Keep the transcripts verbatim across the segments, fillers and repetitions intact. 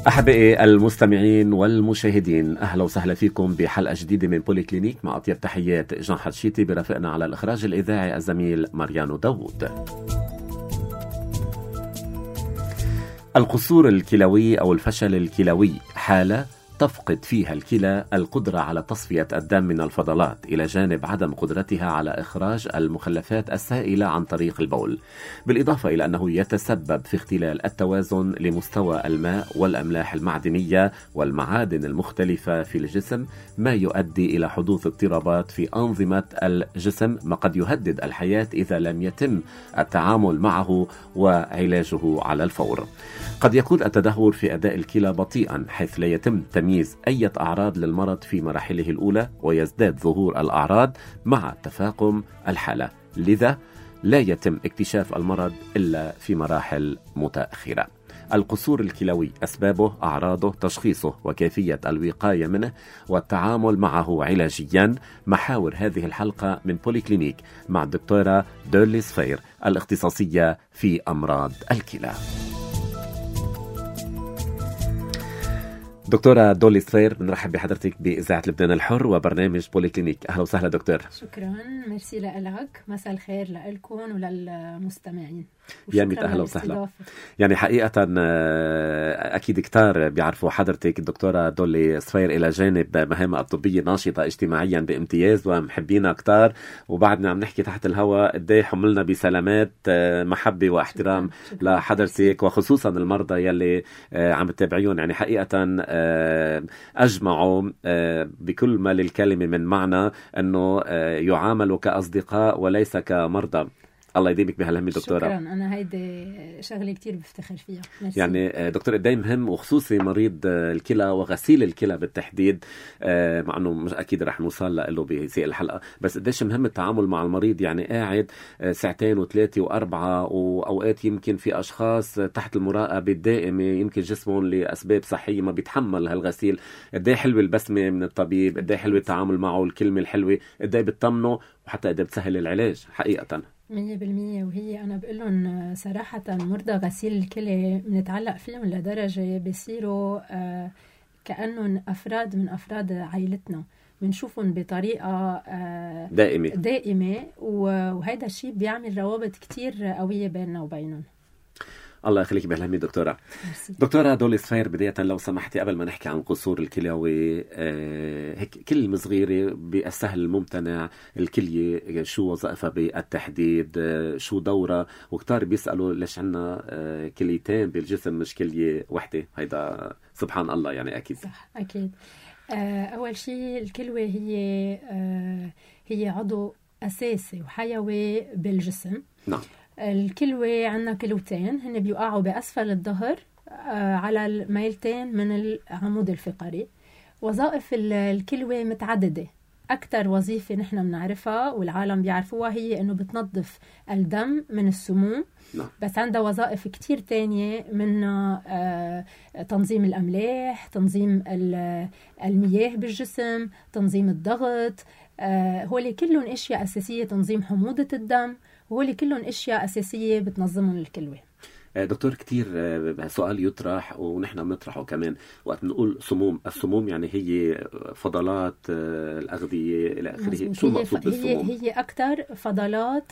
أحبائي المستمعين والمشاهدين، أهلا وسهلا فيكم بحلقة جديدة من بولي كلينيك مع أطيب تحيات جان حتشيتي، برافقنا على الإخراج الإذاعي الزميل ماريانو داوود. القصور الكلوي أو الفشل الكلوي حالة تفقد فيها الكلى القدرة على تصفية الدم من الفضلات، إلى جانب عدم قدرتها على إخراج المخلفات السائلة عن طريق البول، بالإضافة إلى أنه يتسبب في اختلال التوازن لمستوى الماء والأملاح المعدنية والمعادن المختلفة في الجسم، ما يؤدي إلى حدوث اضطرابات في أنظمة الجسم، ما قد يهدد الحياة إذا لم يتم التعامل معه وعلاجه على الفور. قد يكون التدهور في أداء الكلى بطيئا، حيث لا يتم تمييز أي أعراض للمرض في مراحله الأولى، ويزداد ظهور الأعراض مع تفاقم الحالة، لذا لا يتم اكتشاف المرض إلا في مراحل متأخرة. القصور الكلوي أسبابه، أعراضه، تشخيصه وكيفية الوقاية منه والتعامل معه علاجيا، محاور هذه الحلقة من بولي كلينيك مع الدكتورة دولي صفير الاختصاصية في أمراض الكلى. دكتورة دولي صفير، بنرحب بحضرتك بإذاعة لبنان الحر وبرنامج بولي كلينيك. أهلا وسهلا دكتور. شكرا، ميرسي لك، مساء الخير لكم وللمستمعين. يا ميت أهلا وسهلا. يعني حقيقة أكيد كتار بيعرفوا حضرتك الدكتورة دولي صفير إلى جانب مهامها الطبية ناشطة اجتماعيا بامتياز ومحبينا كتار، وبعدنا عم نحكي تحت الهواء قديه حملنا بسلامات محبة واحترام شكرا. لحضرتك وخصوصا المرضى يلي عم تتابعيون. يعني حقيقة أجمعوا بكل ما للكلمة من معنى أنه يعاملوا كأصدقاء وليس كمرضى. الله يديمك بهالهم دكتورة. شكرا، أنا هيدي شغلة كتير بفتخر فيها. مرسي. يعني دكتور قدام مهم، وخصوصي مريض الكلى وغسيل الكلى بالتحديد، مع أنه مش أكيد رح نوصل له بسيق الحلقة، بس قديش مهم التعامل مع المريض. يعني قاعد ساعتين وثلاثة وأربعة، وأوقات يمكن في أشخاص تحت المراقبة الدائمة، يمكن جسمهم لأسباب صحية ما بيتحمل هالغسيل. قديه حلوة البسمة من الطبيب، قديه حلوة التعامل معه، الكلمة الحلوة قديه بتطمنه، وحتى قديه بتسهل العلاج حقيقة. مية بالمية. وهي أنا بقول لهم صراحة مرضى غسيل الكلى بنتعلق فيهم لدرجة بيصيروا آه كأنهم أفراد من أفراد عائلتنا، بنشوفهم بطريقة آه دائمة دائمة وهذا الشيء بيعمل روابط كتير قوية بيننا وبينهم. الله يخليك بهالهمي دكتورة. مرسي. دكتورة دولي صفير، بداية لو سمحتي قبل ما نحكي عن قصور الكلوي، آه هيك كلمة صغيرة بالسهل الممتنع، الكلية شو وظائفها بالتحديد، آه شو دورة، وكتار بيسألوا ليش عنا آه كليتين بالجسم مش كلية وحدة. هيدا سبحان الله يعني. أكيد صح، أكيد. آه أول شيء الكلوة هي آه هي عضو أساسي وحيوي بالجسم. نعم. الكلوة عنا كلوتين، هن بيوقعوا بأسفل الظهر على الميلتين من العمود الفقري. وظائف الكلوة متعددة. أكتر وظيفة نحن بنعرفها والعالم بيعرفوها هي أنه بتنظف الدم من السموم. نعم. بس عندها وظائف كتير تانية، منها تنظيم الأملاح، تنظيم المياه بالجسم، تنظيم الضغط. هولي كلهم أشياء أساسية، تنظيم حموضة الدم، وهولي كلهم أشياء أساسية بتنظمهم الكلوة. دكتور كتير سؤال يطرح ونحن بنطرحه كمان وقت نقول سموم. السموم يعني هي فضلات الأغذية إلى آخره. شو المقصود بالسموم؟ هي, هي أكتر فضلات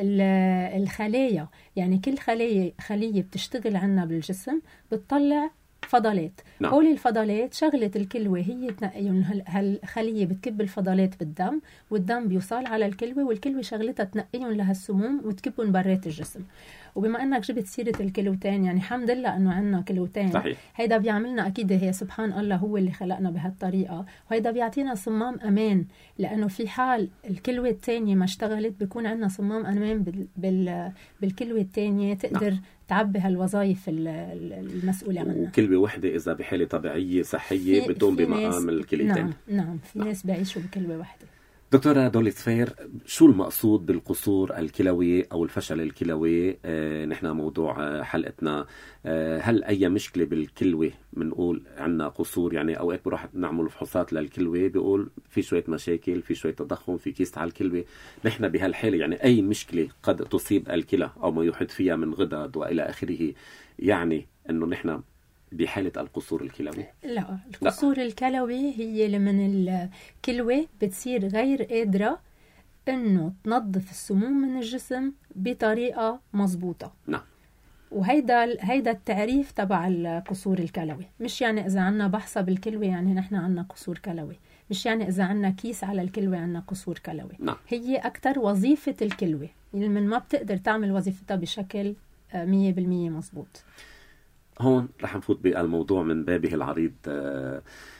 الخلايا. يعني كل خلية خلية بتشتغل عنا بالجسم بتطلع فضلات. نعم. هول الفضلات شغلة الكلوة هي تنقيهم. هالخلية بتكب الفضلات بالدم، والدم بيوصل على الكلوة، والكلوة شغلتها تنقيهم لهالسموم وتكبهم برات الجسم. وبما أنك جبت سيرة الكلوتين، يعني الحمد لله أنه عنا كلوتين. صحيح. هيدا بيعملنا أكيد، هي سبحان الله هو اللي خلقنا بهالطريقة، وهيدا بيعطينا صمام أمان، لأنه في حال الكلوة التانية ما اشتغلت بيكون عنا صمام أمان بال بال بالكلوة التانية تقدر نعم. تعبي هالوظائف المسؤولة عنها. كلوة وحدة إذا بحالة طبيعية صحية بتقوم بمقام الكليتين. نعم نعم، في نعم. ناس بيعيشوا بكلوة وحدة. دكتورة دولي صفير، شو المقصود بالقصور الكلوي أو الفشل الكلوي؟ آه نحن موضوع حلقتنا آه هل أي مشكلة بالكلوة بنقول عنا قصور؟ يعني أوقات بروح نعمل فحوصات للكلوة بيقول في شوية مشاكل، في شوية تضخم، في كيس على الكلوة. نحن بهالحالة يعني أي مشكلة قد تصيب الكلى أو ما يحيط فيها من غدد وإلى آخره، يعني أنه نحن بحالة القصور الكلوي؟ لا، القصور لا. الكلوي هي لمن الكلوة بتصير غير قادرة انه تنظف السموم من الجسم بطريقة مضبوطة. نعم. وهيدا هيدا التعريف تبع القصور الكلوي. مش يعني اذا عنا بحصة بالكلوة يعني نحن عنا قصور كلوي، مش يعني اذا عنا كيس على الكلوة عنا قصور كلوي. نعم. هي اكتر وظيفة الكلوة من ما بتقدر تعمل وظيفتها بشكل مية بالمية مضبوط. هون رح نفوت بالموضوع من بابه العريض. آآ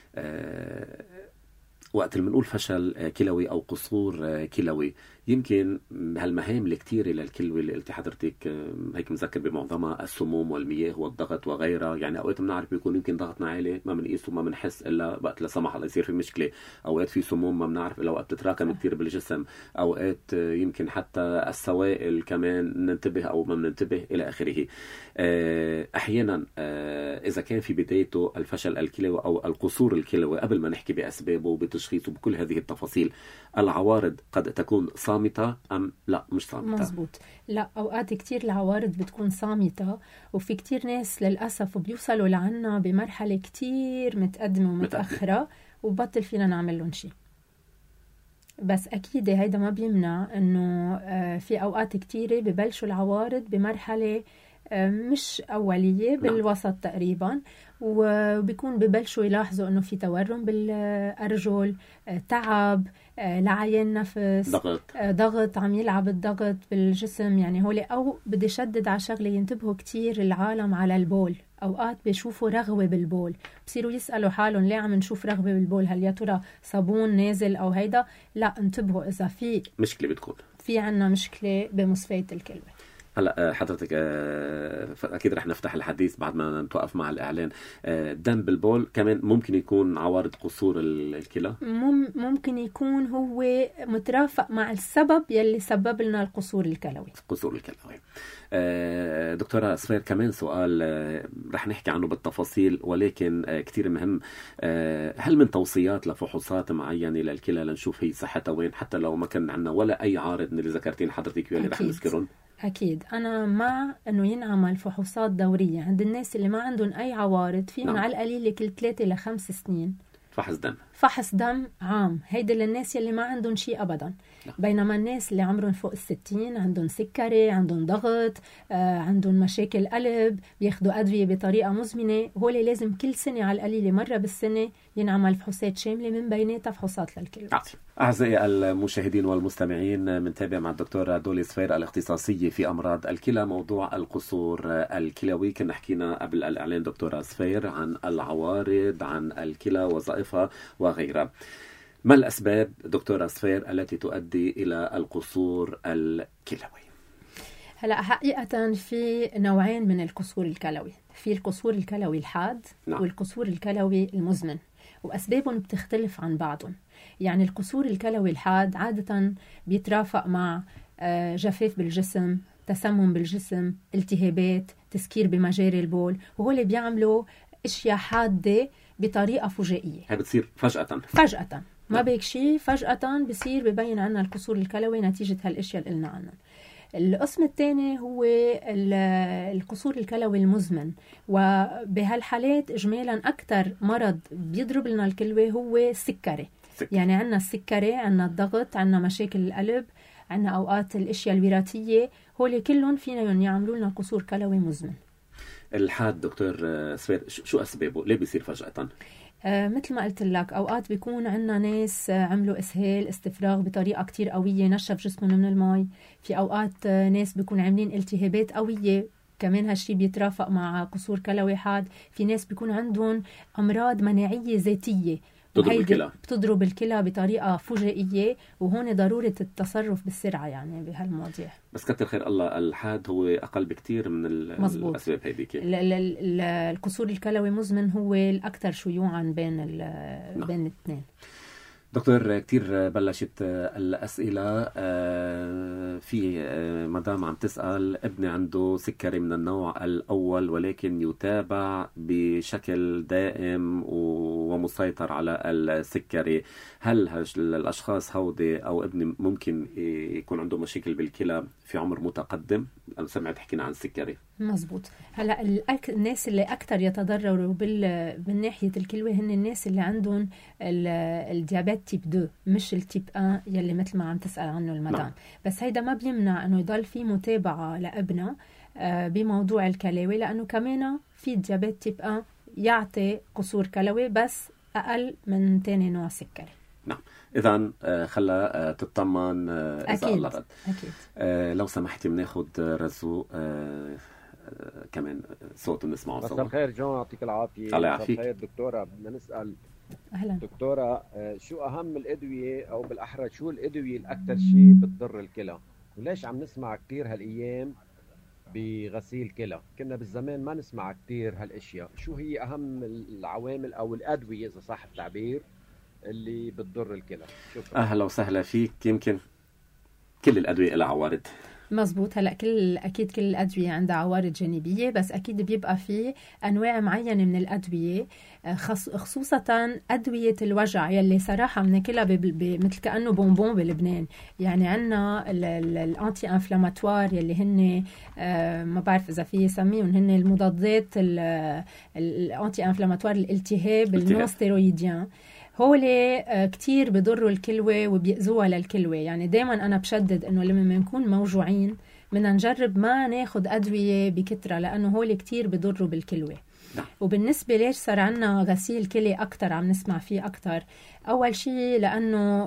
آآ وقت اللي بنقول فشل كلوي أو قصور كلوي، يمكن هالمهام الكتيرة للكلوي اللي قلتي حضرتك هيك مذكر بمعظمها السموم والمياه والضغط وغيرها. يعني أوقات بنعرف بيكون يمكن ضغطنا عالي ما بنقيسه وما بنحس إلا وقت لا سمح الله يصير في مشكلة. أوقات في سموم ما بنعرف إلا وقت تتراكم كتير بالجسم. أوقات يمكن حتى السوائل كمان ننتبه أو ما بننتبه إلى آخره. أحيانا إذا كان في بدايته الفشل الكلوي أو القصور الكلوي قبل ما نحكي بأسبابه وبتشخيصه بكل هذه التفاصيل، العوارض قد تكون صامتة أم لا مش صامتة؟ مزبوط. لا، أوقات كتير العوارض بتكون صامتة، وفي كتير ناس للأسف بيوصلوا لعنا بمرحلة كتير متقدمة ومتأخرة وبطل فينا نعمل لهم شيء. بس أكيد هيدا ما بيمنع أنه في أوقات كتيرة ببلشوا العوارض بمرحلة مش أولية بالوسط تقريبا، وبيكون ببلشوا يلاحظوا أنه في تورم بالأرجل، تعب، لعين نفس، ضغط ضغط عم يلعب الضغط بالجسم. يعني هولي أو بدي شدد على شغلة ينتبهوا كتير العالم على البول. أوقات بيشوفوا رغوة بالبول، بصيروا يسألوا حالهم ليه عم نشوف رغوة بالبول، هل يا ترى صابون نازل أو هيدا؟ لا، انتبهوا إذا في مشكلة بتكون في عنا مشكلة بمصفاة الكلوة. هلا حضرتك اكيد رح نفتح الحديث بعد ما نتوقف مع الاعلان. الدم بالبول كمان ممكن يكون عوارض قصور الكلى؟ ممكن يكون هو مترافق مع السبب يلي سبب لنا القصور الكلوي. قصور الكلوي. دكتورة صفير، كمان سؤال رح نحكي عنه بالتفاصيل ولكن كتير مهم. هل من توصيات لفحوصات معينة للكلى لنشوف هي صحتها وين، حتى لو ما كان عندنا ولا أي عارض من اللي ذكرتين حضرتك واللي رح نذكرهم؟ أكيد أنا مع أنه ينعمل فحوصات دورية عند الناس اللي ما عندهم أي عوارض. فيهم نعم. على القليل كل ثلاثة لخمس سنين فحص دم فحص دم عام. هيدا للناس اللي ما عندهم شيء أبدا. لا. بينما الناس اللي عمرهم فوق الستين عندهم سكري، عندهم ضغط، آه، عندهم مشاكل قلب، بياخدوا أدوية بطريقة مزمنة، هولي لازم كل سنة على القليل مرة بالسنة ينعمل فحوصات شاملة من بيناتها فحوصات للكلى. أعزائي المشاهدين والمستمعين، منتابع مع الدكتورة دولي صفير الاختصاصية في أمراض الكلى موضوع القصور الكلوي. كنا حكينا قبل الإعلان دكتورة صفير عن العوارض، عن الكلى وظائفها وغيرها. ما الأسباب دكتورة صفير التي تؤدي إلى القصور الكلوي؟ هلا حقيقة في نوعين من القصور الكلوي. في القصور الكلوي الحاد نعم. والقصور الكلوي المزمن، وأسبابهم بتختلف عن بعضهم. يعني القصور الكلوي الحاد عادة بيترافق مع جفاف بالجسم، تسمم بالجسم، التهابات، تسكير بمجاري البول، وهول بيعملوا اشياء حادة بطريقة فجائية. هي بتصير فجأة فجأة ما بيك شيء، فجأة بصير ببين عنا القصور الكلوي نتيجة هالاشياء اللي قلنا عنها. القسم الثاني هو القصور الكلوي المزمن، وبهالحالات إجمالا أكثر مرض بيضرب لنا الكلوة هو السكري. يعني عنا السكري، عنا الضغط، عنا مشاكل القلب، عنا أوقات الأشياء الوراثية، هولي كلهم فينا يعملوا لنا قصور كلوي مزمن. الحاد دكتور صفير شو أسبابه؟ ليه بيصير فجأة؟ آه مثل ما قلت لك، أوقات بيكون عنا ناس عملوا إسهال استفراغ بطريقة كتير قوية، نشف جسمهم من الماء. في أوقات ناس بيكون عاملين التهابات قوية، كمان هالشي بيترافق مع قصور كلوي حاد. في ناس بيكون عندهم أمراض مناعية ذاتية بتضرب الكلى بتضرب الكلى بطريقة فجائية، وهون ضرورة التصرف بالسرعة يعني بهالمواضيع. بس كتر خير الله الحاد هو أقل بكتير من الأسباب هذيك. القصور الكلوي مزمن هو الأكثر شيوعا بين نعم. بين الاثنين. دكتور كتير بلشت الأسئلة في مدام عم تسأل ابني عنده سكري من النوع الأول ولكن يتابع بشكل دائم ومسيطر على السكري، هل الأشخاص هودي أو ابني ممكن يكون عنده مشاكل بالكلى في عمر متقدم؟ أنا سمعت حكينا عن السكري. مزبوط. هلا الأك... الناس اللي أكثر يتضرروا بال... بالناحية الكلوي هن الناس اللي عندهم ال... الديابات تيب اثنين مش التيب واحد يلي مثل ما عم تسأل عنه المدام. نعم. بس هيدا ما بيمنع إنه يضل في متابعة لابننا بموضوع الكلاوي، لأنه كمان في الديابات تيب واحد يعطي قصور كلوي بس أقل من تاني نوع سكري. نعم. إذا خلى تطمن إذا الله رد. أكيد. آه لو سمحتي بناخد رزو آه كمان صوت نسمعه سوا. مساء الخير جون، يعطيك العافية. الله يعافيك. مساء الخير دكتورة، بدنا نسأل أهلا دكتورة شو أهم الأدوية أو بالأحرى شو الأدوية الأكثر شيء بتضر الكلى؟ وليش عم نسمع كتير هالأيام بغسيل كلى؟ كنا بالزمان ما نسمع كتير هالأشياء. شو هي أهم العوامل أو الأدوية إذا صح التعبير اللي بتضر الكلى؟ شكرا. أهلا وسهلا فيك. يمكن كل الأدوية لها عوارض. مزبوط. هلا كل اكيد كل الادويه عندها عوارض جانبيه، بس اكيد بيبقى في انواع معينه من الادويه، خصوصا ادويه الوجع يلي صراحه بناكلها مثل كانه بونبون بلبنان. يعني عندنا الانتي انفلاماتوار يلي هن ما بعرف اذا في سميهم، هن المضادات الانتي انفلاماتوار الالتهاب النون ستيرويديان، هولي كتير بضروا الكلوة وبيأذوها للكلوة. يعني دايما أنا بشدد إنه لما نكون موجوعين بدنا نجرب ما ناخد أدوية بكترة، لأنه هولي كتير بضروا بالكلوة. وبالنسبة ليش صار عنا غسيل كلى أكتر عم نسمع فيه أكتر؟ أول شيء لأنه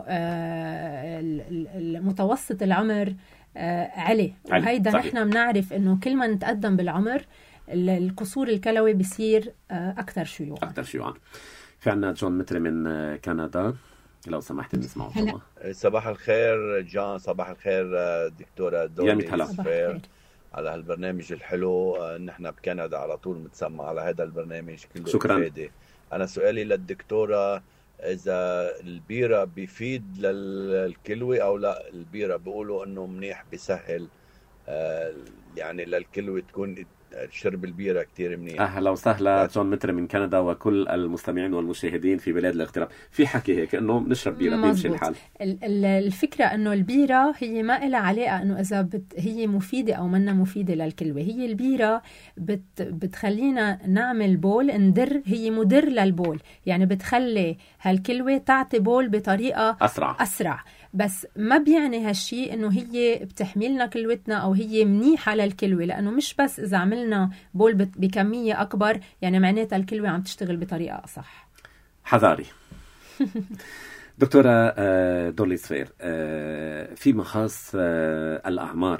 متوسط العمر علي، وهيدا نحن بنعرف إنه كل ما نتقدم بالعمر القصور الكلوي بيصير أكتر شيوعا. أكتر شيوعا. في عنا جون متري من كندا، لو سمحت نسمعه سوا. صباح الخير جون. صباح الخير دكتورة دولي صفير على هالبرنامج الحلو. نحن بكندا على طول متسمع على هذا البرنامج كله. شكرا. إفادة. أنا سؤالي للدكتورة، إذا البيرة بيفيد للكلوة أو لا؟ البيرة بيقولوا إنه منيح بيسهل يعني للكلوة تكون شرب البيرة كتير منيح. أهلا وسهلا جون متر من كندا وكل المستمعين والمشاهدين في بلاد الاغتراب. في حكي هيك إنه نشرب بيرة بيمشي الحال. الفكرة إنه البيرة هي ما إلها علاقة إنه إذا بت هي مفيدة أو منا مفيدة للكلوة. هي البيرة بت بتخلينا نعمل بول ندر، هي مدر للبول، يعني بتخلي هالكلوة تعطي بول بطريقة أسرع أسرع. بس ما بيعني هالشي إنه هي بتحملنا كلوتنا أو هي منيحة للكلوة، لأنه مش بس إذا عملنا بول بكمية أكبر يعني معناتها الكلوة عم تشتغل بطريقة أصح. حذاري. دكتورة دولي صفير، فيما خاص الأعمار،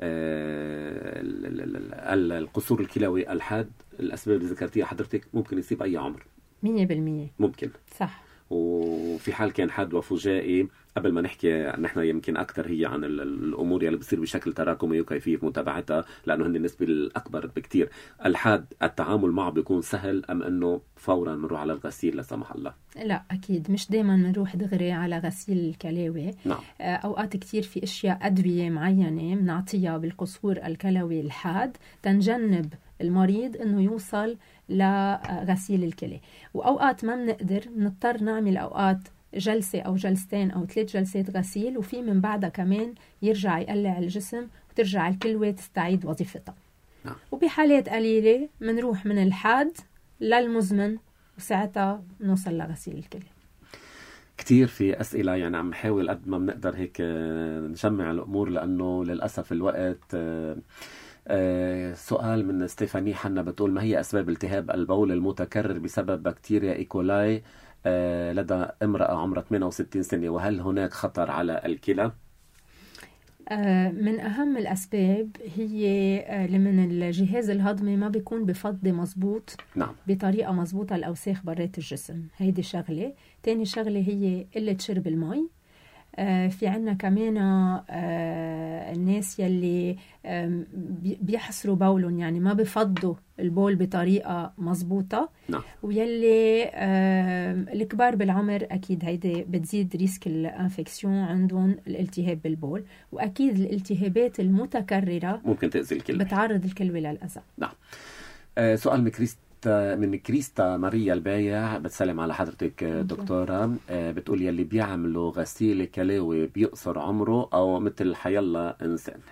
القصور الكلوي الحاد الأسباب اللي ذكرتيها حضرتك ممكن يصيب أي عمر مية بالمية. ممكن صح. وفي حال كان حاد وفجائي، قبل ما نحكي نحن يمكن أكثر هي عن الأمور اللي بتصير بشكل تراكمي وكيفية متابعتها لأنه هن النسبة الأكبر بكتير. الحاد التعامل معه بيكون سهل أم أنه فورا نروح على الغسيل لا سمح الله؟ لا أكيد مش دايما نروح دغري على غسيل الكلاوي. نعم. أوقات كتير في أشياء أدوية معينة بنعطيها بالقصور الكلوي الحاد تنجنب المريض إنه يوصل لغسيل الكلى. وأوقات ما بنقدر، نضطر نعمل أوقات جلسة أو جلستين أو ثلاث جلسات غسيل، وفي من بعدها كمان يرجع يقلع الجسم وترجع الكلوة تستعيد وظيفتها. نعم. وبحالات قليلة منروح من الحاد للمزمن وساعتها نوصل لغسيل الكلى. كتير في أسئلة، يعني عم نحاول قد ما بنقدر هيك نجمع الأمور لأنه للأسف الوقت. أه سؤال من ستيفاني حنا بتقول: ما هي أسباب التهاب البول المتكرر بسبب بكتيريا إيكولاي أه لدى امرأة عمرها ثمانية وستين سنة، وهل هناك خطر على الكلى؟ أه من أهم الأسباب هي أه لمن الجهاز الهضمي ما بيكون بفضي مزبوط. نعم. بطريقة مزبوطة الأوساخ برات الجسم، هيدي شغلة. تاني شغلة هي قلة شرب المي. آه في عنا كمان آه الناس يلي بيحصروا بولهم، يعني ما بفضوا البول بطريقة مزبوطة. نعم. ويلي الكبار بالعمر أكيد هيدا بتزيد ريسك الانفكسيون عندهم، الالتهاب بالبول، وأكيد الالتهابات المتكررة ممكن تأذي الكلوة، بتعرض الكلوة للأذى. نعم. آه سؤال من كريستا من كريستا ماريا البايع، بتسلم على حضرتك دكتورة. آه بتقول يلي بيعملوا غسيل كلاوي بيقصر عمره أو مثل حيلا إنسان؟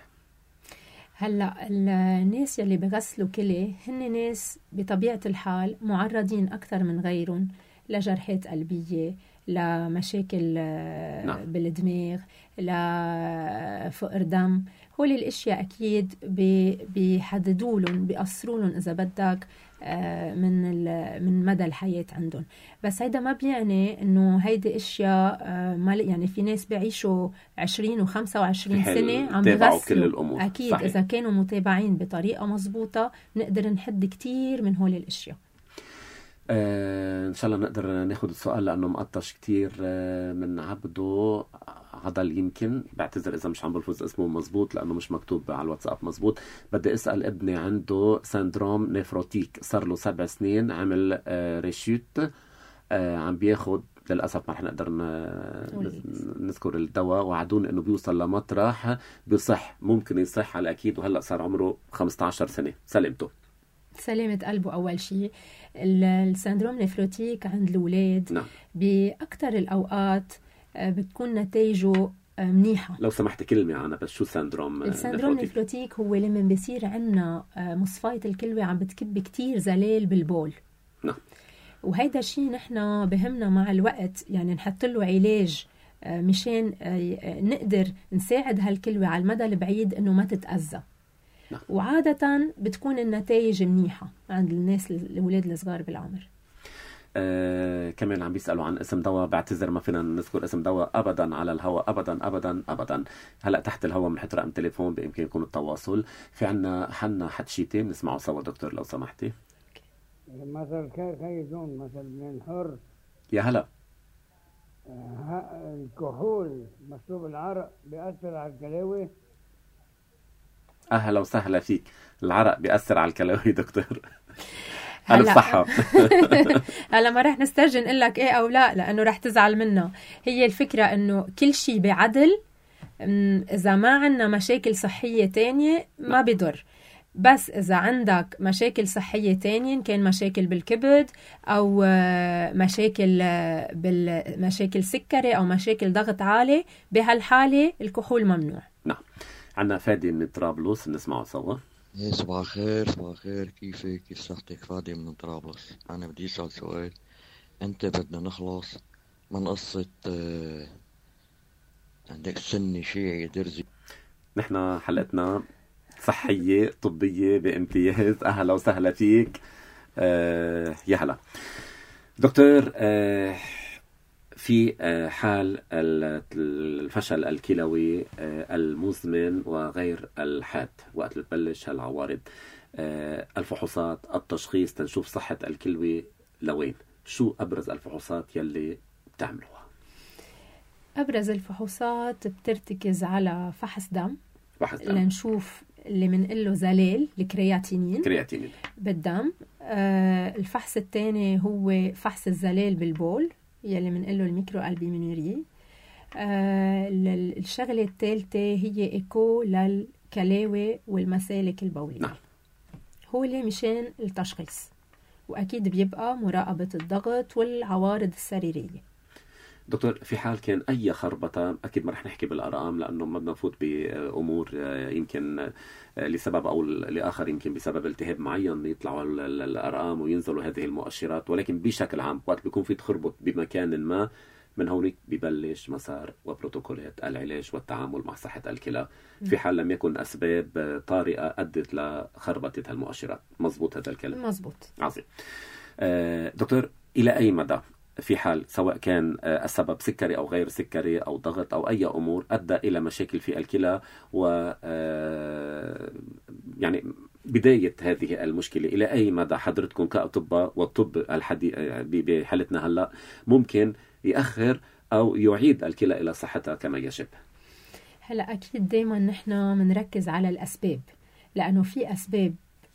هلا الناس يلي بغسلوا كلى هن ناس بطبيعة الحال معرضين أكثر من غيرهم لجرحات قلبية، لمشاكل نعم. بالدماغ، لفقر دم. هول الاشياء اكيد بيحددوا لهم، بيقصروا لهم اذا بدك من من مدى الحياه عندهم. بس هيدا ما بيعني انه هيدي اشياء ما، يعني في ناس بيعيشوا عشرين وخمسة وعشرين سنه عم بيغسلوا كل الامور. اكيد صحيح. اذا كانوا متابعين بطريقه مضبوطه نقدر نحد كتير من هول الاشياء. آه إن شاء الله نقدر ناخد السؤال لأنه مقطش كتير. آه من عبده عضل، يمكن بعتذر إذا مش عم بلفظ اسمه مزبوط لأنه مش مكتوب على الواتساب مزبوط. بدي أسأل ابني عنده سندروم نيفروتيك، صار له سبع سنين، عمل آه ريشوت، آه عم بياخد، للأسف ما رح نقدر نذكر الدواء، وعدون إنه بيوصل لمطرح بيصح، ممكن يصح على أكيد، وهلأ صار عمره خمسة عشر سنة. سلامته. سلامة قلبه أول شيء. السندروم نيفروتيك عند الأولاد نعم. بأكتر الأوقات بتكون نتائجه منيحة. لو سمحت كلمة عنها بس، شو سندروم السندروم نيفروتيك؟ هو لما بيصير عنا مصفاية الكلوة عم بتكب كتير زلال بالبول. نعم. وهيدا شيء نحن بهمنا مع الوقت يعني نحط له علاج مشان نقدر نساعد هالكلوة على المدى البعيد إنه ما تتأذى. نعم. وعادة بتكون النتائج منيحة عند الناس الأولاد الصغار بالعمر. آه، كمان عم بيسألوا عن اسم دواء، بعتذر ما فينا نذكر اسم دواء أبدا على الهواء، أبدا أبدا أبدا. هلأ تحت الهواء بنحط رقم تليفون بإمكان يكون التواصل. في عنا حنا حتشيتي نسمعه سوا دكتور لو سمحتي. مثل كيدون مثل من حر. يا هلا. الكحول مشروب العرق بيأثر على الكلاوي. أهلا وسهلا فيك. العرق بيأثر على الكلاوي دكتور؟ هلا صحة. هلا ما رح نسترجن نقول لك ايه او لا لانه رح تزعل منا. هي الفكرة انه كل شيء بعدل، اذا ما عنا مشاكل صحية تانية ما بيضر. بس إذا عندك مشاكل صحية تانية، إن كان مشاكل بالكبد أو مشاكل بالمشاكل سكري أو مشاكل ضغط عالي، بهالحالة الكحول ممنوع. نعم. عنا فادي من طرابلس نسمعه سوا. ايه صباح الخير. صباح الخير، كيفك؟ كيف صحتك؟ فادي من طرابلس. أنا بدي أسأل سؤال. أنت بدنا نخلص من قصة اه عندك سني شيعي درزي. نحن حلقتنا صحية طبية بامتياز. أهلا وسهلا فيك. آه يا هلا دكتور. آه في آه حال الفشل الكلوي آه المزمن وغير الحاد، وقت اللي تبلش هالعوارض، آه الفحوصات، التشخيص تنشوف صحة الكلوي لوين؟ شو أبرز الفحوصات يلي بتعملوها؟ أبرز الفحوصات بترتكز على فحص دم، فحص دم لنشوف اللي منقله زلال الكرياتينين كرياتينين بالدم. آه الفحص الثاني هو فحص الزلال بالبول يلي منقله الميكرو ألبومينوري. آه الشغلة الثالثة هي إيكو للكلاوي والمسالك البولية. نعم. هو اللي مشان التشخيص، وأكيد بيبقى مراقبة الضغط والعوارض السريرية. دكتور، في حال كان أي خربطة، أكيد ما رح نحكي بالأرقام لأنه ما بدنا نفوت بأمور يمكن لسبب أو لآخر، يمكن بسبب التهاب معين يطلعوا الأرقام وينزلوا هذه المؤشرات، ولكن بشكل عام وقت بيكون في تخربط بمكان ما، من هونيك ببلش مسار وبروتوكولات العلاج والتعامل مع صحة الكلى في حال لم يكن أسباب طارئة أدت لخربطة المؤشرات. مزبوط هذا الكلام؟ مزبوط. عظيم. دكتور، إلى أي مدى في حال سواء كان السبب سكري أو غير سكري أو ضغط أو أي أمور أدى إلى مشاكل في الكلى، و يعني بداية هذه المشكلة إلى أي مدى حضرتكم كأطباء والطب الحديث بحالتنا هلأ ممكن يأخر أو يعيد الكلى إلى صحتها كما يجب؟ هلا أكيد دايما نحن بنركز على الأسباب، لأنه في أسباب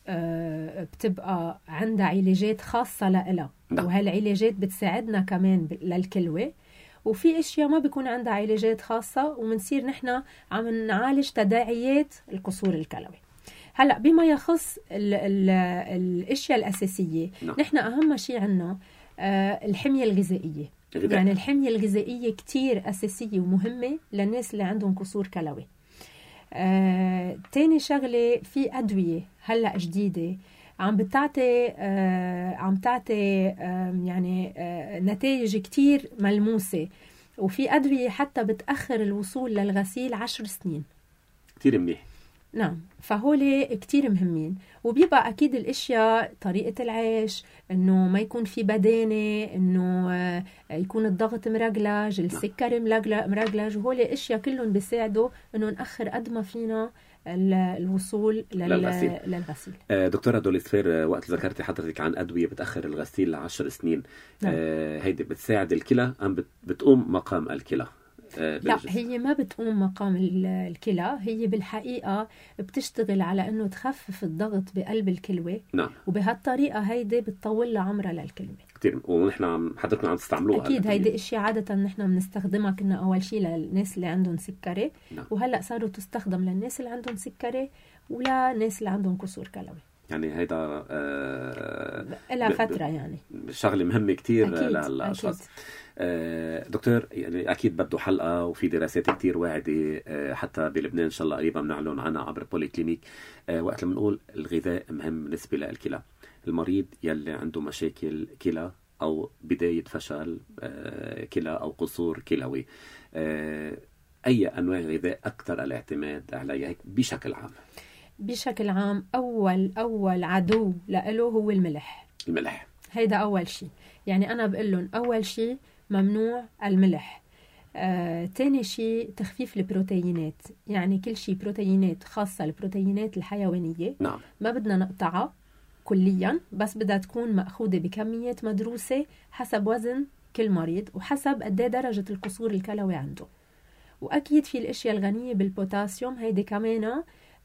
بتبقى عندها علاجات خاصة لها، وهالعلاجات بتساعدنا كمان للكلوة، وفي اشياء ما بيكون عندها علاجات خاصة ومنصير نحن عم نعالج تداعيات القصور الكلوي. هلا بما يخص ال ال الاشياء الاساسية، نعم. نحن اهم شيء عنا آه الحمية الغذائية. غذاء. يعني الحمية الغذائية كتير اساسية ومهمة للناس اللي عندهم قصور كلوي. آه، تاني شغلة، في أدوية هلأ جديدة عم بتعطي آه، عم تعطي آه، يعني آه، نتائج كتير ملموسة، وفي أدوية حتى بتأخر الوصول للغسيل عشر سنين. كتير منيح. نعم، فهول كتير مهمين. وبيبقى أكيد الأشياء طريقة العيش، إنه ما يكون في بدانة، إنه يكون الضغط مرجلج، السكر مرجلج، وهول أشياء كلهم بيساعدوا إنه نأخر قد ما فينا الوصول للغسيل. للغسيل. دكتورة دوليسفير، وقت ذكرتي حضرتك عن أدوية بتأخر الغسيل لعشر سنين، نعم. آه هيدي بتساعد الكلى أم بتقوم مقام الكلى؟ لا، هي ما بتقوم مقام الكلى، هي بالحقيقة بتشتغل على أنه تخفف الضغط بقلب الكلوة، نعم. وبهالطريقة هيدي بتطول لعمرها للكلوة كتير، ونحن عم حضرتكم عم تستعملوها. أكيد هيدي أشياء عادة نحن بنستخدمها، كنا أول شيء للناس اللي عندهم سكري، نعم. وهلأ صاروا تستخدم للناس اللي عندهم سكري وللناس اللي عندهم قصور كلوي. يعني هيدا آه إلى فترة يعني شغلة مهمة كتير للأشخاص. آه دكتور، يعني أكيد بده حلقة وفي دراسات كتير واعدة، آه حتى بلبنان إن شاء الله قريبا بنعلن عنها عبر بولي كلينيك. آه وقت لما نقول الغذاء مهم بالنسبة للكلى، المريض يلي عنده مشاكل كلى أو بداية فشل آه كلى أو قصور كلوي، آه أي أنواع غذاء أكثر الاعتماد عليها هيك بشكل عام؟ بشكل عام أول أول عدو لإله هو الملح. الملح هيدا أول شيء، يعني أنا بقول لهم أول شيء ممنوع الملح. آه، تاني شيء تخفيف البروتينات، يعني كل شيء بروتينات خاصة البروتينات الحيوانية، نعم. ما بدنا نقطعها كليا، بس بدها تكون مأخوذة بكميات مدروسة حسب وزن كل مريض وحسب قد ايه درجة القصور الكلوي عنده. وأكيد في الأشياء الغنية بالبوتاسيوم، هيدي كمان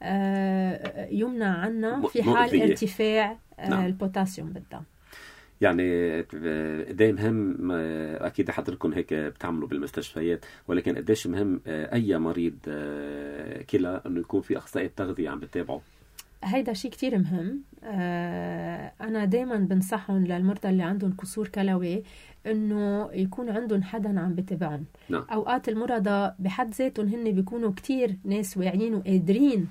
يمنع عنا في حال مؤذية. ارتفاع نعم. البوتاسيوم بالدم. يعني قديه مهم، أكيد حضرتكم هيك بتعملوا بالمستشفيات، ولكن قديش مهم أي مريض كلى أنه يكون في أخصائي تغذية عم بتابعه؟ هيدا شيء كتير مهم. أنا دايما بنصحهم للمرضى اللي عندهم قصور كلوي إنه يكون عندهم حدا عم بتابعهم. نعم. أوقات المرضى بحد ذاتهم هن بيكونوا كتير ناس واعيين وقادرين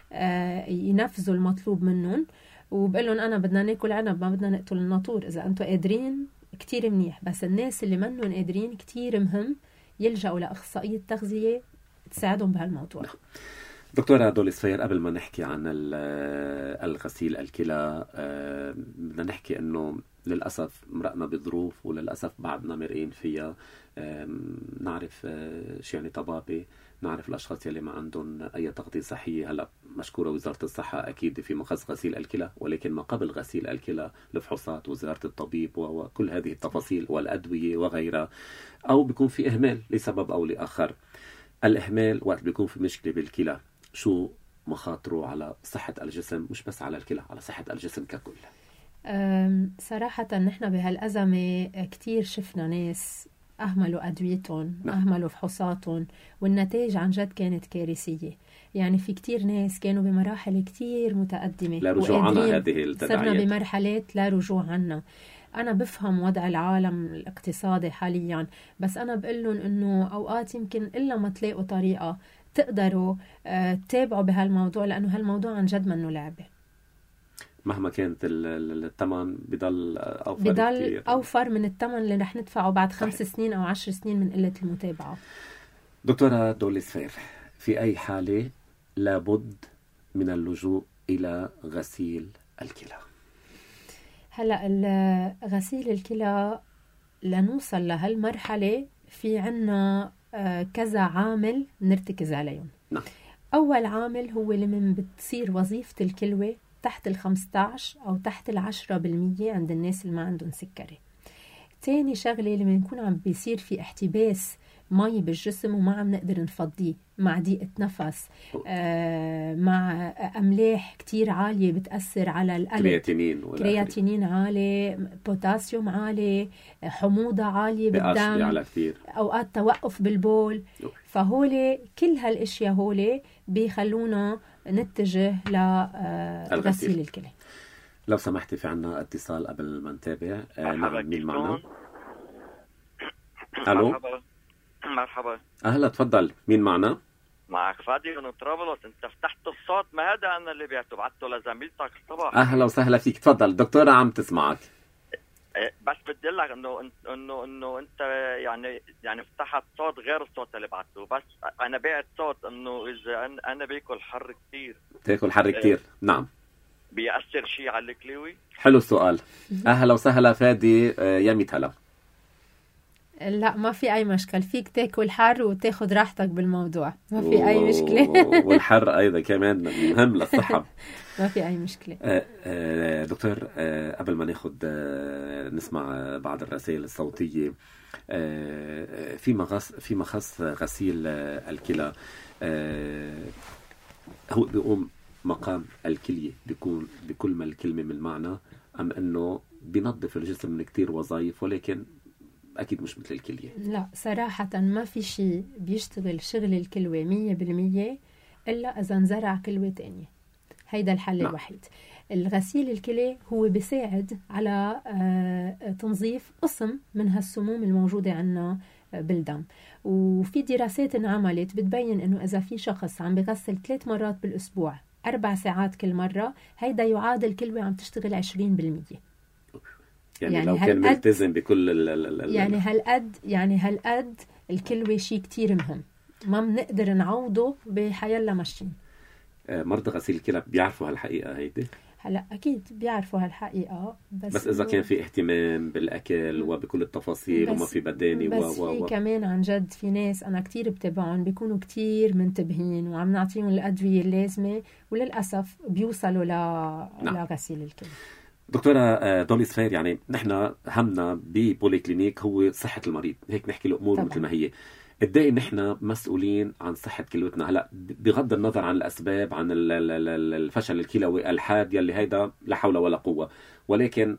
ينفذوا المطلوب منهم، وبقول لهم أنا بدنا ناكل عنب ما بدنا نقتل الناطور، إذا أنتوا قادرين كتير منيح، بس الناس اللي منهم قادرين كتير مهم يلجأوا لأخصائية تغذية تساعدهم بهالموضوع. نعم. دكتورة دوليسفير، قبل ما نحكي عن الغسيل الكلى، بدنا نحكي أنه للأسف مرقنا بظروف وللأسف بعدنا مرقين فيها. نعرف شو يعني طبابة، نعرف الأشخاص يلي ما عندهم أي تغطية صحية. هلأ مشكورة وزارة الصحة أكيد في مخصص غسيل الكلى، ولكن ما قبل غسيل الكلى الفحوصات وزارة الطبيب وكل هذه التفاصيل والأدوية وغيرها، أو بيكون في إهمال لسبب أو لآخر. الإهمال وقت بيكون في مشكلة بالكلى شو مخاطره على صحة الجسم، مش بس على الكلى، على صحة الجسم ككل؟ صراحة نحن بهالأزمة كتير شفنا ناس أهملوا أدويتهم، نعم. أهملوا فحوصاتهم، والنتائج عن جد كانت كارثية. يعني في كتير ناس كانوا بمراحل كتير متقدمة لا رجوع عنها هذه التداعيات، صرنا بمرحلات لا رجوع عنها. أنا بفهم وضع العالم الاقتصادي حاليا، بس أنا بقول لهم إنه أوقات يمكن إلا ما تلاقوا طريقة تقدروا آه تتابعوا بهالموضوع، لأنه هالموضوع عن جد منه لعبة. مهما كانت الثمن بضل أوفر بضل كتير. أوفر من الثمن اللي رح ندفعه بعد خمس صحيح. سنين أو عشر سنين من قلة المتابعة. دكتورة دوليسفير، في أي حالة لابد من اللجوء إلى غسيل الكلى؟ هلأ غسيل الكلى لنوصل لهالمرحلة في عنا كذا عامل نرتكز عليهم. نعم. أول عامل هو لمن بتصير وظيفة الكلوة تحت الخمسة عشر أو تحت العشرة بالمية عند الناس اللي ما عندهم سكري. تاني شغلة لما نكون عم بيصير في احتباس مي بالجسم وما عم نقدر نفضيه، مع ضيقة نفس، آه مع أملاح كتير عالية بتأثر على القلب، كرياتينين كرياتينين عالي، بوتاسيوم عالي، حموضة عالية بالدم، على كتير. أوقات توقف بالبول. فهولي كل هالاشياء هولي بيخلونا نتجه لغسيل الكلى. لو سمحتي في عنا اتصال قبل ما نتابع. آه نعم، مين معنا؟ الو. مرحبا. مرحبا. اهلا، تفضل، مين معنا؟ معك فادي من طرابلس. انت فتحت الصوت، ما هذا انا اللي بعته بعته لزميلتك الصباح. اهلا وسهلا فيك، تفضل الدكتورة عم تسمعك. بس بدي لك انه انه انه انت يعني يعني فتحت صوت غير الصوت اللي بعته، بس انا بعت صوت انه اذا انا باكل حر كثير. تاكل حر كثير؟ نعم. بيأثر شيء على الكلوي؟ حلو السؤال. اهلا وسهلا فادي، يا ميت هلا. لا، ما في أي مشكل، فيك تاكل حر وتاخد راحتك بالموضوع، ما في أي مشكلة. والحر أيضا كمان مهم للصحة. ما في أي مشكلة. آه آه دكتور، آه قبل ما ناخد آه نسمع بعض الرسائل الصوتية، آه في مخص في مخص غسيل آه الكلى، آه هو بيقوم مقام الكلية، بيكون بكل ما الكلمة من معنى، أم أنه بينظف الجسم من كتير وظائف، ولكن أكيد مش مثل الكلية. لا صراحة ما في شيء بيشتغل شغل الكلوة مية بالمية إلا إذا نزرع كلوة تانية. هيدا الحل لا. الوحيد. الغسيل الكلى هو بيساعد على تنظيف قسم من هالسموم الموجودة عنا بالدم. وفي دراسات انعملت بتبين إنه إذا في شخص عم بغسل ثلاث مرات بالأسبوع أربع ساعات كل مرة، هيدا يعادل كلوة عم تشتغل عشرين بالمية. يعني, يعني لو كان ملتزم بكل ال ال ال يعني هالقد يعني هالقد الكلوة شيء كتير مهم، ما بنقدر نعوضه بحيالله ماشيين. مرضى غسيل الكلى بيعرفوا هالحقيقة هيدي؟ هلا أكيد بيعرفوا هالحقيقة، بس بس إذا كان في اهتمام بالأكل وبكل التفاصيل وما في بداني بس و و في كمان عن جد في ناس أنا كتير بتابعهم بيكونوا كتير منتبهين وعم نعطيهم الأدوية اللازمة، وللأسف بيوصلوا ل نعم. لغسيل الكلى. دكتورة دولي صفير، يعني نحن همنا ببولي كلينيك هو صحة المريض، هيك نحكي الأمور طبعا. مثل ما هي قديه نحن مسؤولين عن صحة كلوتنا. هلا بغض النظر عن الأسباب، عن الفشل الكلوي الحاد يلي هيدا لا حول ولا قوة، ولكن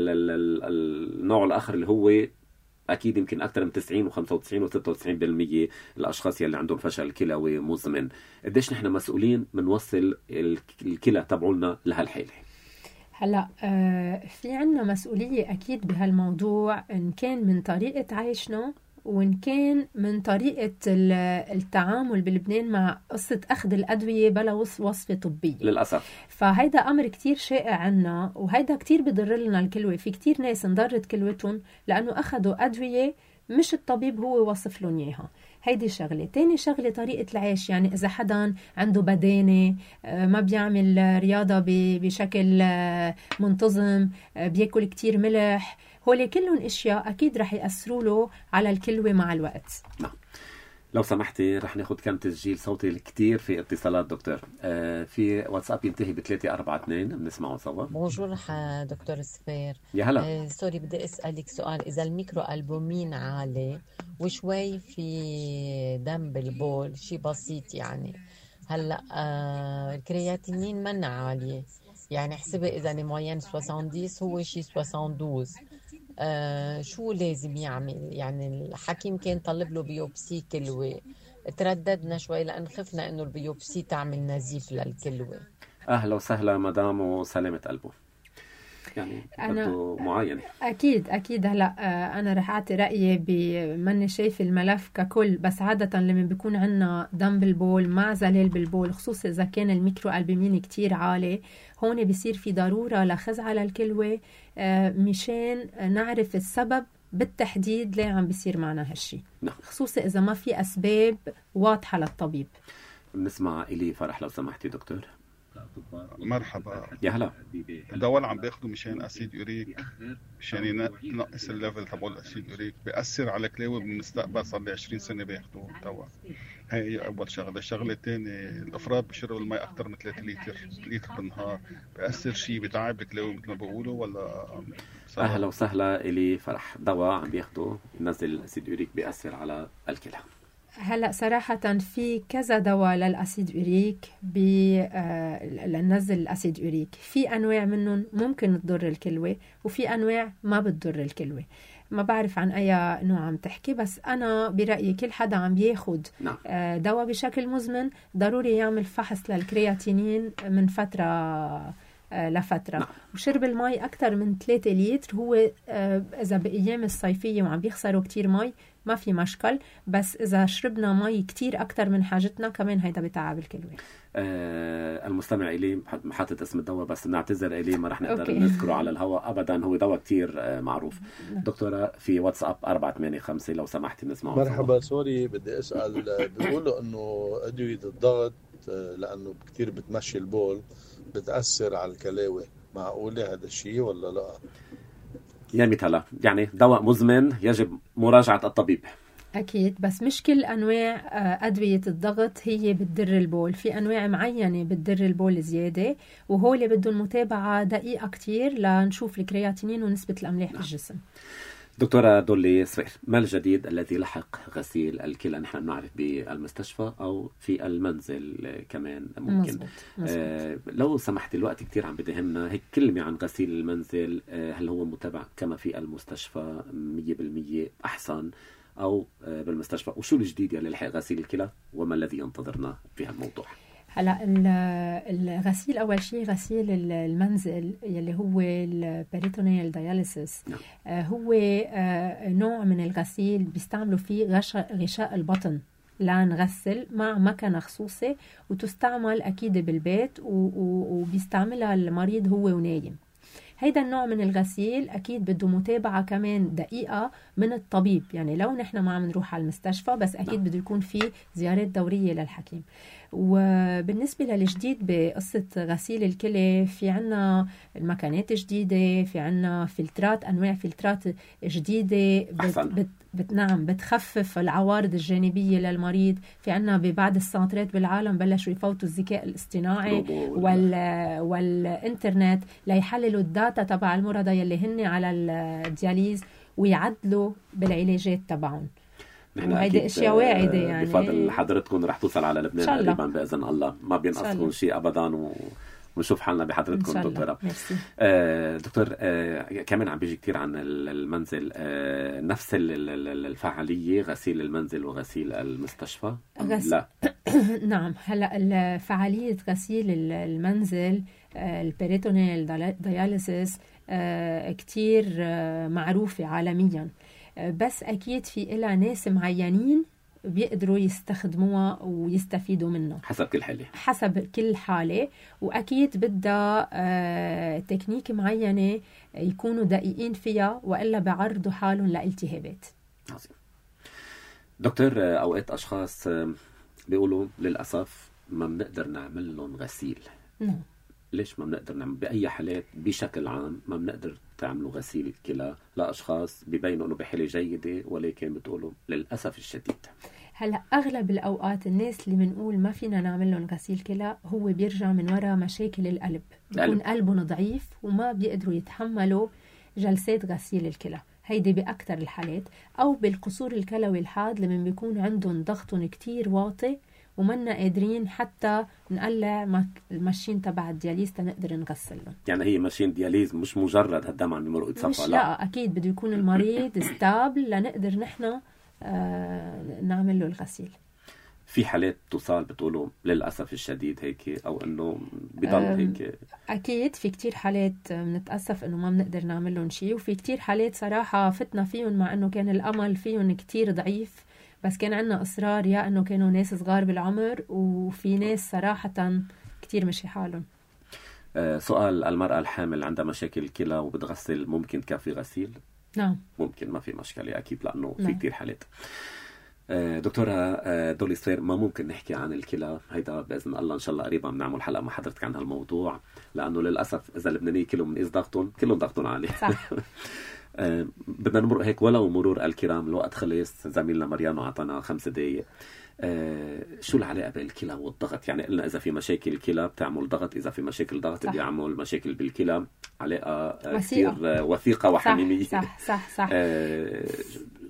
النوع الآخر اللي هو أكيد يمكن أكثر من تسعين وخمسة وتسعين وستة وتسعين بالمية الأشخاص يلي عندهم فشل كلوي مزمن. قديش نحن مسؤولين منوصل الكلى تبعولنا لهالحالة؟ هلا آه في عنا مسؤولية أكيد بهالموضوع، إن كان من طريقة عيشنا وإن كان من طريقة التعامل بلبنان مع قصة أخذ الأدوية بلا وصفة طبية للأسف. فهيدا أمر كتير شائع عنا، وهيدا كتير بضر لنا الكلوة. في كتير ناس انضرت كلوتهم لأنه أخذوا أدوية مش الطبيب هو وصف لهم إياها. هيدي شغلة. تاني شغلة طريقة العيش، يعني إذا حدا عنده بدانة، ما بيعمل رياضة بشكل منتظم، بيأكل كتير ملح، هولي كلهم اشياء اكيد رح ياثروا له على الكلوه مع الوقت. نعم. لو سمحتي رح ناخذ كم تسجيل صوتي كتير في اتصالات دكتور. آه في واتساب ينتهي ب ثلاثة أربعة اثنين، بنسمعه سوا. بونجور دكتور سفير. يا هلا. آه سوري بدي اسالك سؤال. اذا الميكرو البومين عالي وشوي في دم بالبول شيء بسيط، يعني هلا آه الكرياتينين من عاليه، يعني حسبي اذا الموين سبعين هو شيء اثناشر، آه شو لازم يعمل؟ يعني الحكيم كان طلب له بيوبسي كلوة، ترددنا شوي لأن خفنا إنه البيوبسي تعمل نزيف للكلوة. أهلا وسهلا مدام وسلامة قلبه. يعني بده معاينة. أكيد أكيد. هلا أنا رح أعطي رأيي بمني شايف الملف ككل، بس عادة لما بيكون عنا دم بالبول مع زلال بالبول، خصوصا إذا كان الميكرو ألبومين كتير عالي، هون بيصير في ضرورة لخزعة للكلوة مشان نعرف السبب بالتحديد ليه عم بيصير معنا هالشي. نعم. خصوصا إذا ما في أسباب واضحة للطبيب. بنسمع إلي فرح لو سمحتي دكتور. مرحبا. يا هلا. دواء عم باخده مشان اسيد يوريك، مشان ينقص الليفل تبع الاسيد يوريك، بيأثر على كلاوي بالمستقبل. صار لي عشرين سنه باخده دواء. هي اول شغله. الشغله الثانيه، الافراد بيشربوا المي اكثر من ثلاثة لتر لتر بالنهار، بيأثر شيء بتعب الكلاوي مثل ما بيقولوا ولا؟ اهلا وسهلا. إلي فرح. دواء عم بياخده ينزل الاسيد يوريك، بيأثر على الكلى. هلا صراحة في كذا دواء للأسيد أوريك لننزل الأسيد أوريك. في أنواع منهم ممكن تضر الكلوة وفي أنواع ما بتضر الكلوة. ما بعرف عن أي نوع عم تحكي، بس أنا برأيي كل حدا عم بياخد دواء بشكل مزمن ضروري يعمل فحص للكرياتينين من فترة لفترة. نعم. وشرب المي أكتر من ثلاثة لتر هو إذا بأيام الصيفية وعم بيخسروا كتير مي ما في مشكل، بس إذا شربنا مي كتير أكتر من حاجتنا كمان هيدا بتعب الكلوة. آه المستمع إليه حاطط اسم الدواء بس نعتذر إليه ما رح نقدر نذكره على الهواء أبدا، هو دواء كتير آه معروف. دكتورة في واتساب أربعة ثمانية خمسة لو سمحتي نسمعه. مرحبا. سوري بدي أسأل، بيقولوا إنه أدوية الضغط لأنه كتير بتمشي البول بتأثر على الكلاوي، معقولة هذا الشيء ولا لا؟ يا مثلا يعني دواء مزمن يجب مراجعة الطبيب. أكيد، بس مش كل أنواع أدوية الضغط هي بتضر البول. في أنواع معينة بتضر البول زيادة وهول بدهم متابعة دقيقة كتير لنشوف الكرياتينين ونسبة الأملاح في الجسم. دكتورة دولي صفير، ما الجديد الذي لحق غسيل الكلى؟ نحن نعرف بالمستشفى أو في المنزل كمان ممكن. مزبوط. مزبوط. آه لو سمحت الوقت كتير عم بدهمنا هيك كلمة عن غسيل المنزل. آه هل هو متابع كما في المستشفى مية بالمية أحسن أو آه بالمستشفى؟ وشو الجديد يلي لحق غسيل الكلى وما الذي ينتظرنا في هالموضوع؟ هلا الغسيل اول شيء غسيل المنزل يلي هو البريتونيال دياليسيس. نعم. هو نوع من الغسيل بيستعملوا فيه غشاء البطن لنغسل مع مكنه خصوصي وتستعمل اكيد بالبيت وبيستعملها المريض هو ونايم. هيدا النوع من الغسيل أكيد بده متابعة كمان دقيقة من الطبيب، يعني لو نحن ما عم نروح على المستشفى بس أكيد بده يكون في زيارات دورية للحكيم. وبالنسبة للجديد بقصة غسيل الكلى في عنا المكانات جديدة، في عنا فلترات أنواع فلترات جديدة بت بت بت نعم بتخفف العوارض الجانبية للمريض. في عنا ببعض السنترات بالعالم بلشوا يفوتوا الذكاء الاصطناعي وال والإنترنت ليحللوا الداتا تبع المرضى يلي هن على الدياليز ويعدلوا بالعلاجات تبعهم. وهيدي اشياء واعده يعني بفضل حضرتكم رح توصل على لبنان قريبا باذن الله، ما بينقصكم شيء ابدا و... ونشوف حالنا بحضرتكم دكتوره. آه دكتور آه كمان عم بيجي كتير عن المنزل، آه نفس الفعاليه غسيل المنزل وغسيل المستشفى؟ غس... لا نعم. هلا فعاليه غسيل المنزل آه البريتونيال دياليسيس آه كتير آه معروفه عالميا، بس أكيد في إلها ناس معينين بيقدروا يستخدموها ويستفيدوا منها حسب كل حالة حسب كل حالة. وأكيد بدها آه تكنيك معينة يكونوا دقيقين فيها وإلا بعرضوا حالهم لالتهابات. عظيم. دكتور أوقات أشخاص بيقولوا للأسف ما بنقدر نعمل لهم غسيل. نعم. ليش ما بنقدر نعمل بأي حالات بشكل عام ما بنقدر تعملوا غسيل كلى لأشخاص بيبينوا إنه بحالة جيدة ولكن بتقولوا للأسف الشديد؟ هلا أغلب الأوقات الناس اللي بنقول ما فينا نعمل لهم غسيل كلى هو بيرجع من وراء مشاكل القلب، بيكون قلبهم ضعيف وما بيقدروا يتحملوا جلسات غسيل الكلى. هيدي بأكثر الحالات، أو بالقصور الكلوي الحاد لما بيكون عندهم ضغطهم كتير واطي ومنا قادرين حتى نقلع الماشين تبع الدياليز تنقدر نغسلهم. يعني هي ماشين دياليز مش مجرد هالدم عم يمرق يتصفى؟ لا. لا أكيد بده يكون المريض ستابل لنقدر نحن آه نعمل له الغسيل. في حالات توصل بتقولوا للأسف الشديد هيك أو إنه بضل هيك؟ أكيد في كتير حالات بنتأسف إنه ما بنقدر نعمل لهم شيء، وفي كتير حالات صراحة فتنا فيهم مع إنه كان الأمل فيهم كتير ضعيف، بس كان عنا إصرار يا إنه كانوا ناس صغار بالعمر، وفي ناس صراحة كتير مشي حالهم. أه سؤال، المرأة الحامل عندها مشاكل كلى وبتغسل ممكن كافي غسيل؟ نعم ممكن، ما في مشكلة أكيد لأنه في كتير حالات. أه دكتورة أه دولي صفير، ما ممكن نحكي عن الكلى هيدا بإذن الله إن شاء الله قريبا بنعمل حلقة مع حضرتك عن هالموضوع، لأنه للأسف إذا اللبنانية كلهم بنقيس ضغطهم كلهم ضغطهم عالي. صح. أه بدنا نمر هيك ولو مرور الكرام، الوقت خلص، زميلنا مريانو عطانا خمس دقايق. أه شو العلاقة بين الكلى والضغط؟ يعني قلنا إذا في مشاكل الكلى بتعمل ضغط، إذا في مشاكل ضغط بيعمل مشاكل بالكلى، علاقة كثير وثيقة وحميمية. صح صح صح, صح. أه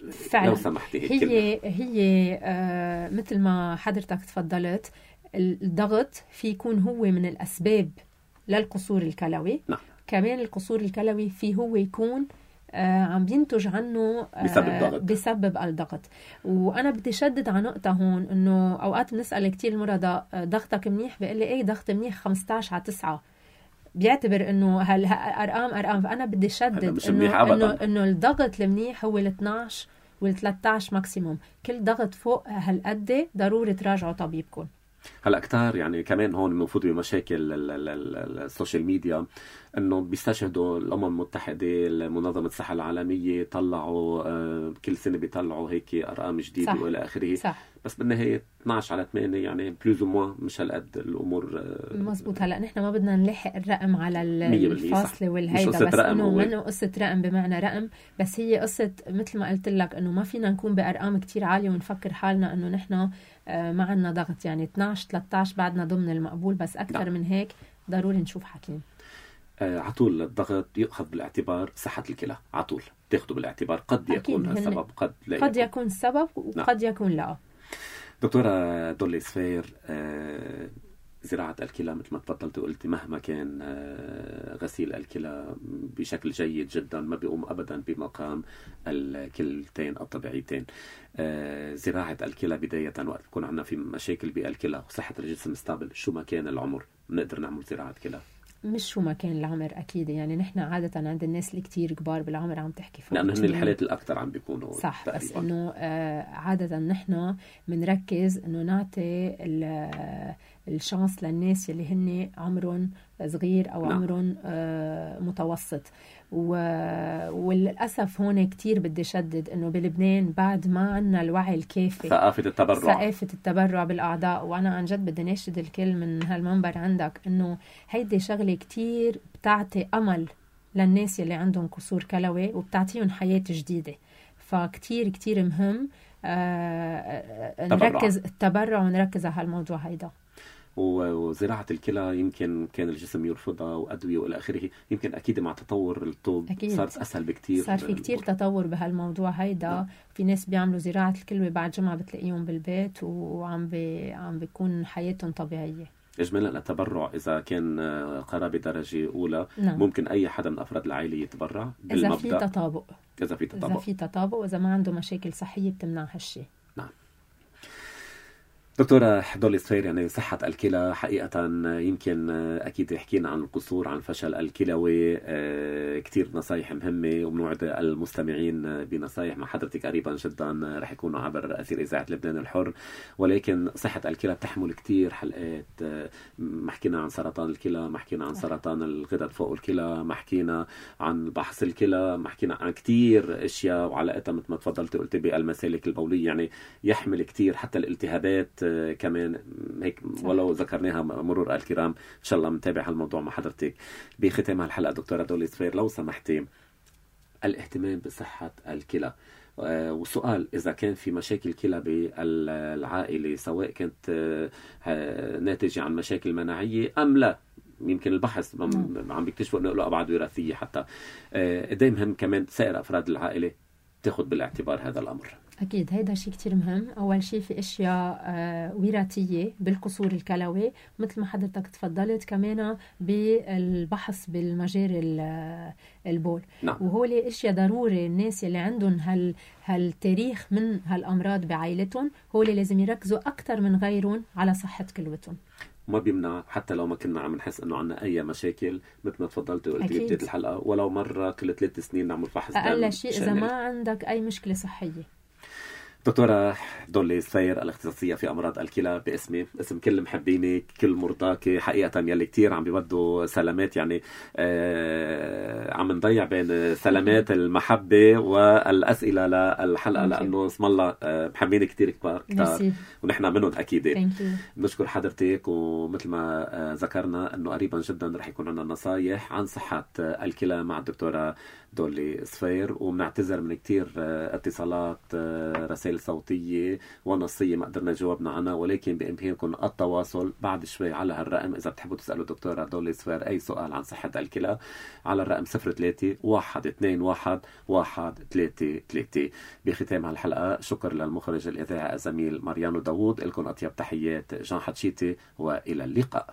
فعلا. لو سمحتي هيك هي كلمة. هي آه مثل ما حضرتك تفضلت، الضغط في يكون هو من الأسباب للقصور الكلوي. نعم. كمان القصور الكلوي في هو يكون آه عم بينتج عنه آه بسبب ضغط. بسبب الضغط. وأنا بدي شدد على نقطة هون، إنه أوقات بنسأل كتير المرضى آه ضغطك منيح، بيقول لي إيه ضغط منيح خمسة عشر على تسعة، بيعتبر إنه هالأرقام أرقام. فأنا بدي شدد إنه إنه إنه الضغط المنيح هو ال اثناشر وال ثلاثة عشر ماكسيموم. كل ضغط فوق هالقد ضروري تراجعوا طبيبكم. هلا كتار يعني كمان هون المفروض بمشاكل السوشيال ميديا انه بيستشهدوا الامم المتحده، منظمه الصحه العالميه، طلعوا آه كل سنه بيطلعوا هيك ارقام جديده والى اخره. صح. بس بالنهايه اثناشر على ثمانية يعني بلوز موا مش هالقد الامور. آه مزبوط. هلا نحن ما بدنا نلحق الرقم على الفاصله والهيدا، بس انه منه قصه رقم بمعنى رقم، بس هي قصه مثل ما قلت لك انه ما فينا نكون بارقام كتير عاليه ونفكر حالنا انه نحن ما عندنا ضغط. يعني اثناشر ثلاثة عشر بعدنا ضمن المقبول، بس اكثر لا. من هيك ضروري نشوف حكيم. آه عطول الضغط يؤخذ بالاعتبار صحة الكلى، عطول تاخذه بالاعتبار. قد يكون السبب، قد لا قد يكون السبب وقد نعم. يكون لا. دكتورة دولي سفير، آه زراعة الكلى مثل ما تفضلت وقلتي مهما كان آه غسيل الكلى بشكل جيد جدا ما بيقوم أبدا بمقام الكلتين الطبيعيتين. آه زراعة الكلى بداية وقت يكون عندنا في مشاكل بالكلى وصحة الجسم ستابل، شو ما كان العمر بنقدر نعمل زراعة كلى؟ مش شو ما كان العمر أكيد. يعني نحن عادة عند الناس اللي كتير كبار بالعمر عم تحكي فوق، لأنه هن الحالات الأكثر عم بيكونوا صح تقريبا. بس إنه آه عادة نحن بنركز إنه نعطي الشانس للناس اللي هن عمرهم صغير أو نعم. عمرهم آه متوسط. وللأسف هون كتير بدي شدد إنه بلبنان بعد ما عنا الوعي الكافي، ثقافة التبرع ثقافة التبرع بالأعضاء. وأنا عن جد بدي ناشد الكل من هالمنبر عندك إنه هيدي شغلة كتير بتعطي أمل للناس اللي عندهم كسور كلوي وبتعطيهم حياة جديدة. فكتير كتير مهم آه نركز التبرع ونركز على هالموضوع هيدا. وزراعة الكلى يمكن كان الجسم يرفضها وأدوية وإلى آخره، يمكن أكيد مع تطور الطب أكيد. صارت أسهل بكتير، صار في كتير تطور بهالموضوع هيدا. نعم. في ناس بيعملوا زراعة الكلى بعد جمعة بتلاقيهم بالبيت وعم بي عم بيكون حياتهم طبيعية. إجمالا التبرع إذا كان قرابة درجة أولى نعم. ممكن أي حدا من أفراد العائلة يتبرع إذا في تطابق. إذا في تطابق إذا في تطابق وإذا ما عنده مشاكل صحية بتمنع هالشيء. نعم. دكتورة دولي سفير، يعني صحة الكلى حقيقة يمكن أكيد حكينا عن القصور، عن فشل الكلوي، كتير نصايح مهمة وبنوعد المستمعين بنصايح مع حضرتك قريبا جدا رح يكونوا عبر أثير إذاعة لبنان الحر. ولكن صحة الكلى بتحمل كتير حلقات، ما حكينا عن سرطان الكلى، ما حكينا عن سرطان الغدد فوق الكلى، ما حكينا عن بحث الكلى، ما حكينا عن كتير أشياء وعلاقتها مثل ما تفضلت قلت بالمسالك البولية. يعني يحمل كتير حتى الالتهابات كمان هيك ولو ذكرناها مرور الكرام. إن شاء الله متابع هالموضوع مع حضرتك. بختام هالحلقة دكتورة دولي سفير لو سمحتي، الاهتمام بصحة الكلى، وسؤال إذا كان في مشاكل كلى بالعائلة سواء كانت ناتجة عن مشاكل مناعية أم لا، يمكن البحث عم بيكتشفوا انه له ابعاد وراثيه حتى. قدام مهم كمان سائر افراد العائله تاخذ بالاعتبار هذا الامر. أكيد هيدا شيء كتير مهم. أول شيء في أشياء آه وراثية بالقصور الكلوي مثل ما حضرتك تفضلت، كمان بالبحث بالمجاري البول. نعم. وهو لي أشياء ضروري الناس اللي عندهم هال هالتاريخ من هالأمراض بعائلتهم هو اللي لازم يركزوا أكتر من غيرهم على صحة كلوتهم. ما بيمنع حتى لو ما كنا عم نحس انه عنا اي مشاكل مثل ما تفضلت وقلتي بداية الحلقه، ولو مره كل ثلاث سنين نعمل فحص دم اقل شيء اذا ما عندك اي مشكله صحيه. دكتورة دولي سفير الاختصاصية في أمراض الكلى، باسمي اسم كل محبينك كل مرضاك حقيقة يلي كتير عم بيودوا سلامات، يعني آه عم نضيع بين سلامات المحبة والأسئلة للحلقة لأنه اسم الله آه محبين كتير كبار كتار ونحن منهم أكيد. نشكر حضرتك، ومثل ما آه ذكرنا أنه قريبا جدا رح يكون عندنا نصايح عن صحة الكلى مع الدكتورة دولي سفير، وبنعتذر من كتير آه اتصالات آه رسائل رسائل صوتية ونصية ما قدرنا جاوبنا عنها، ولكن بإمكانكم التواصل بعد شوي على هالرقم إذا بتحبوا تسألوا دكتورة دولي سوير أي سؤال عن صحة الكلى على الرقم صفر ثلاثة واحد اثنين واحد واحد ثلاثة ثلاثة. بختام هالحلقة شكر للمخرج الإذاعي الزميل ماريانو داوود، لكم أطيب تحيات جان حتشيتي وإلى اللقاء.